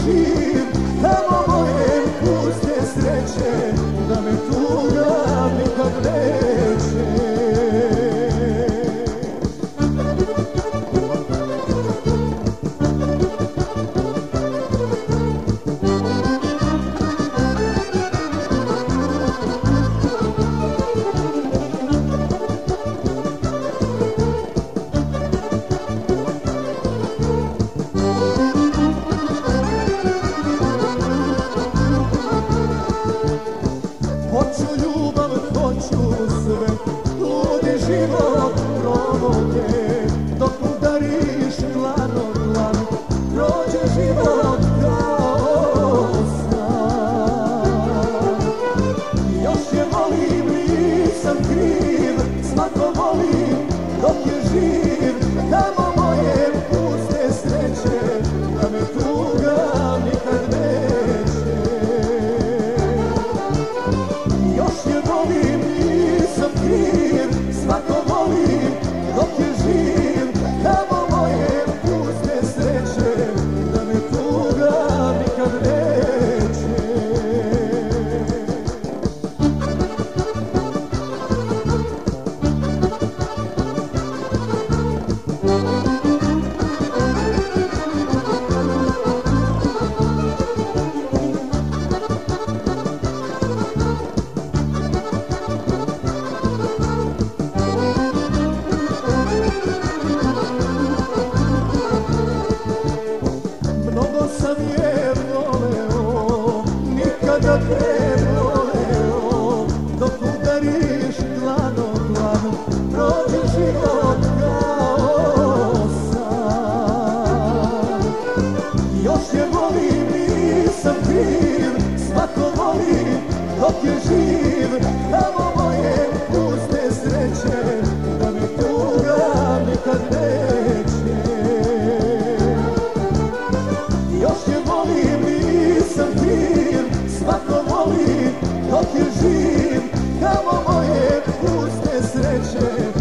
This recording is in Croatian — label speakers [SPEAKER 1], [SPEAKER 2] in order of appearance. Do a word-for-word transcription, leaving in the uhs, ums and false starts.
[SPEAKER 1] živ, tamo moje puste sreće, da me tuga nikad neće. Hoću ljubav, hoću sve, ludi život provode, dok udariš dlan o dlan, prođe život kao san. Još je volim, nisam kriv, svako volim dok je živ, tamo moje puste sreće, da me tuga nikad neće. Još je volim, nisam kriv, svako volim dok je živ, tamo moje puste sreće, da me tuga nikad neće. Mnogo sam je voleo, nikada te voleo, dok udariš dlan o dlan, prođe život kao san. Još je volim, nisam kriv, svako volim dok je živ, tamo moje puste sreće, da me tuga nikad neće. Još je volim, nisam kriv, svako volim dok je živ, tamo moje puste sreće,